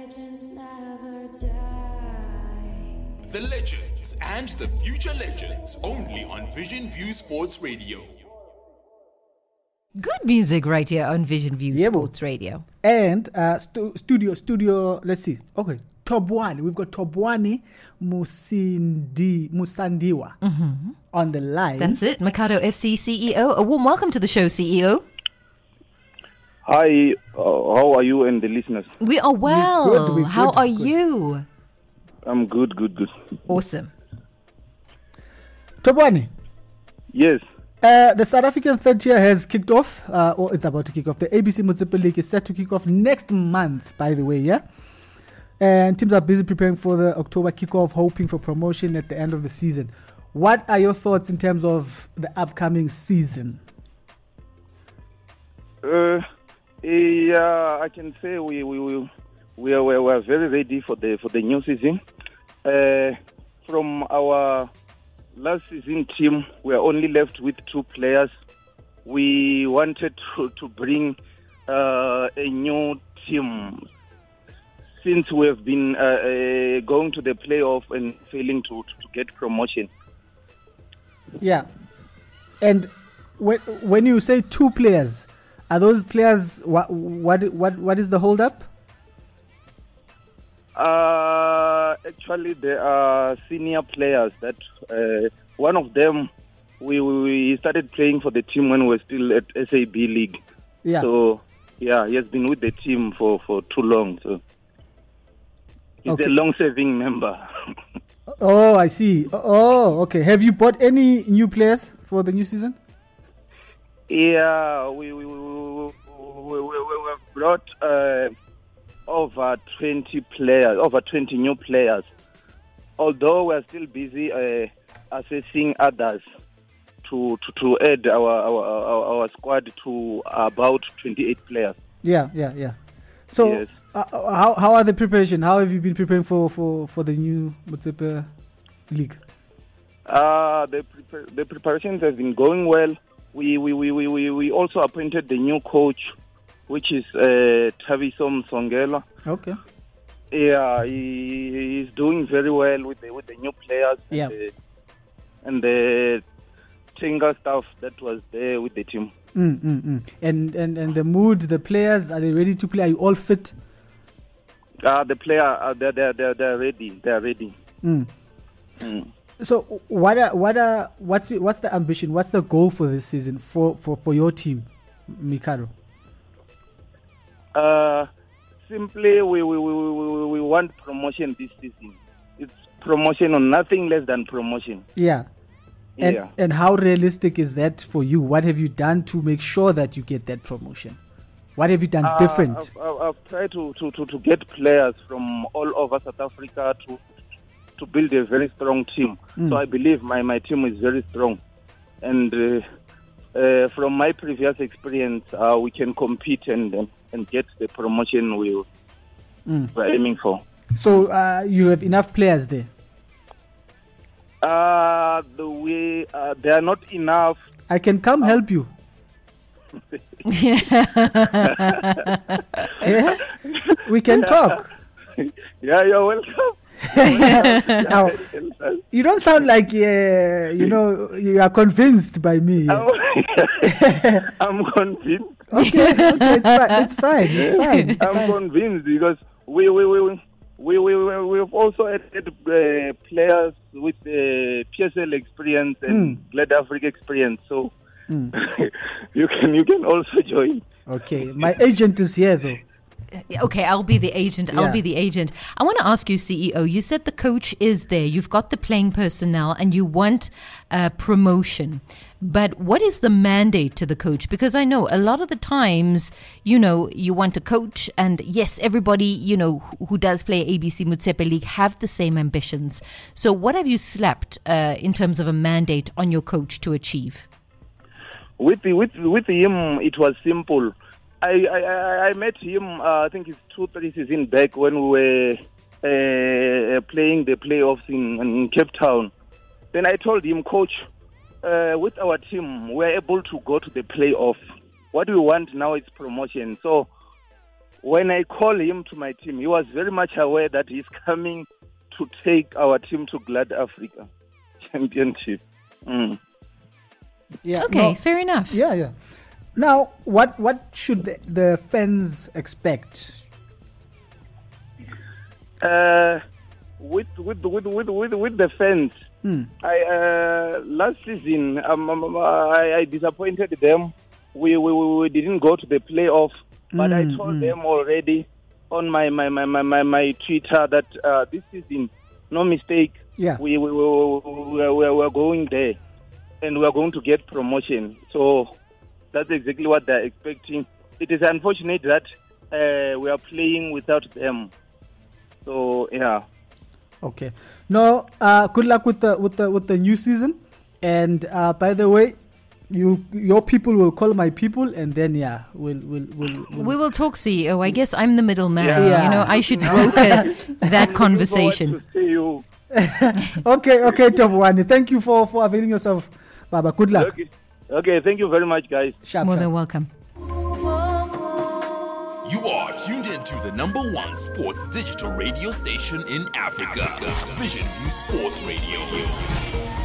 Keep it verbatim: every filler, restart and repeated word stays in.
legends never die. The legends and the future legends, only on Vision View Sports Radio. Good music right here on Vision View Yeah, Sports Radio. And uh, stu- studio, studio, let's see. Okay, Tobwani. We've got Tobwani Musindi, Musandiwa on the line. That's it. Mikado F C C E O. A warm welcome to the show, C E O. Hi, uh, how are you and the listeners? We are well. We're good, we're How good, are good. you? I'm good, good, good. Awesome. Tobwani, Yes. uh, the South African third tier has kicked off, uh, or it's about to kick off. The A B C Motsepe League is set to kick off next month, by the way, yeah? And teams are busy preparing for the October kickoff, hoping for promotion at the end of the season. What are your thoughts in terms of the upcoming season? Uh, yeah, I can say we we we we are, we are very ready for the for the new season. Uh, from our last season team, we are only left with two players. We wanted to to bring uh, a new team since we have been uh, uh, going to the playoff and failing to, to, to get promotion. Yeah. And when, when you say two players, are those players, what what what, what is the hold up? Uh, actually, there are senior players that uh, one of them we we started playing for the team when we were still at S A B League. Yeah. So yeah, he has been with the team for, for too long. So he's Okay. a long-serving member. Oh, I see. Oh, okay. Have you bought any new players for the new season? Yeah, we we we, we, we, we, we have brought uh, over twenty players, over twenty new players. Although we are still busy uh, assessing others to, to, to add our, our, our, our squad to about twenty-eight players. Yeah, yeah, yeah. So, Yes. uh, how how are the preparation? How have you been preparing for, for, for the new Motsepe League? Uh, the prepar- the preparations have been going well. We we, we, we, we we also appointed the new coach, which is uh, Tavisom Songela. Okay. Yeah, he is doing very well with the with the new players Yeah. and the, and the Tinga staff that was there with the team. Mm, mm, mm. And, and and the mood, the players, are they ready to play? Are you all fit? Uh, the player, uh, they're, they're, they're, they're ready. They're ready. Mm. Mm. So, what are what are what's what's the ambition? What's the goal for this season for, for, for your team, Mikado? Uh, simply, we, we, we, we, we want promotion this season. It's promotion or nothing less than promotion. Yeah. And Yeah. and how realistic is that for you? What have you done to make sure that you get that promotion? What have you done Uh, different? I've, I've, I've tried to, to, to, to get players from all over South Africa to to build a very strong team. Mm. So I believe my, my team is very strong. And uh, uh, from my previous experience, uh, we can compete and, and, and get the promotion we, Mm. we're aiming for. So uh, you have enough players there. Uh, the way uh, they are not enough. I can come help you. Yeah? We can talk. Yeah, you're welcome. Now, you don't sound like uh, you know you are convinced by me. I'm convinced. Okay, okay, it's fine. It's fine. It's fine. It's I'm fine. convinced because we we we we we we we've also added uh, players with uh, P S L experience and Mm. Glad Africa experience. So Mm. you can you can also join. Okay, my agent is here though. Okay, I'll be the agent. I'll Yeah. be the agent. I want to ask you, C E O, you said the coach is there. You've got the playing personnel and you want uh, promotion. But what is the mandate to the coach? Because I know a lot of the times, you know, you want a coach and yes, everybody, you know, who, who does play A B C Motsepe League have the same ambitions. So what have you slapped uh, in terms of a mandate on your coach to achieve? With the, with with him, it was simple. I I, I- I met him. Uh, I think it's two three seasons back when we were uh, playing the playoffs in, in Cape Town. Then I told him, Coach, uh, with our team, we're able to go to the playoff. What we want now is promotion. So when I call him to my team, he was very much aware that he's coming to take our team to Glad Africa Championship. Mm. Yeah. Okay, no, fair enough. Yeah, yeah. Now, what what should the, the fans expect? Uh, with with with with with, with the fans, Hmm. I uh, last season um, um, I, I disappointed them. We, we we didn't go to the playoff, but I Mm, told mm. them already on my my my my, my, my Twitter that uh, this season, no mistake, Yeah. we we we we are we are- we are going there, and we are going to get promotion. So that's exactly what they're expecting. It is unfortunate that uh, we are playing without them. So yeah. Okay. No, uh, good luck with the with the with the new season. And uh, by the way, you your people will call my people, and then yeah, we'll we'll we'll, we'll We will talk, C E O. I guess I'm the middleman. Yeah. You know, I should broker that conversation. Looking forward to see you. Okay, okay, Tobwani. Thank you for for availing yourself, Baba. Good luck. Okay. Okay, thank you very much, guys. Sharp, More sharp. than welcome. You are tuned into the number one sports digital radio station in Africa, Vision View Sports Radio.